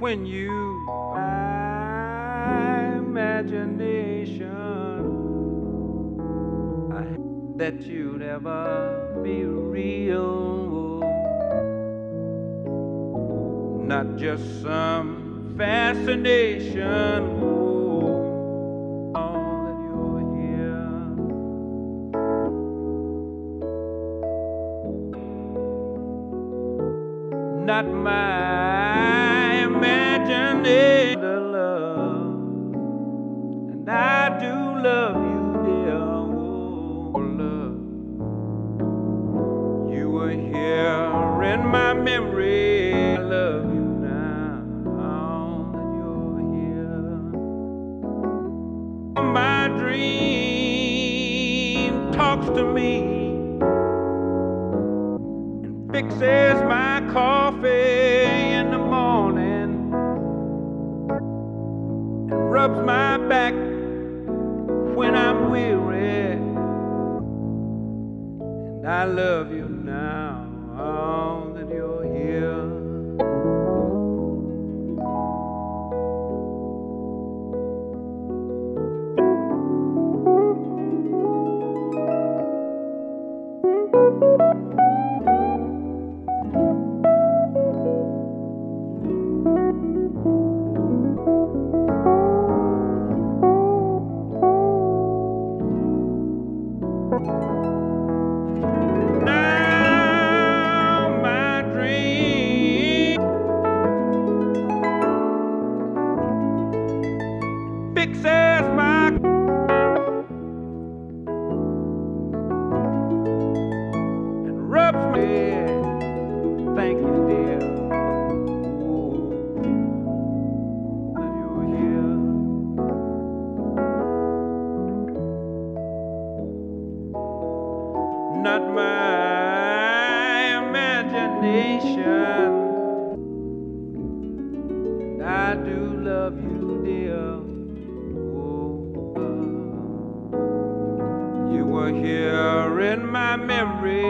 when you my imagination that you'd ever be real, not just some fascination. All that you're here, not my imagination. The love, and I do love you, dear. Oh, love, you were here in my memory. I love you now that you're here. My dream talks to me and fixes my coffee in the morning and rubs my back when I'm weary. And I love you now that you're here. Now my dream fixes my and rubs my head. Thank you, dear. Oh, that you're here. Not my imagination. I do love you, dear. Oh, you were here in my memory.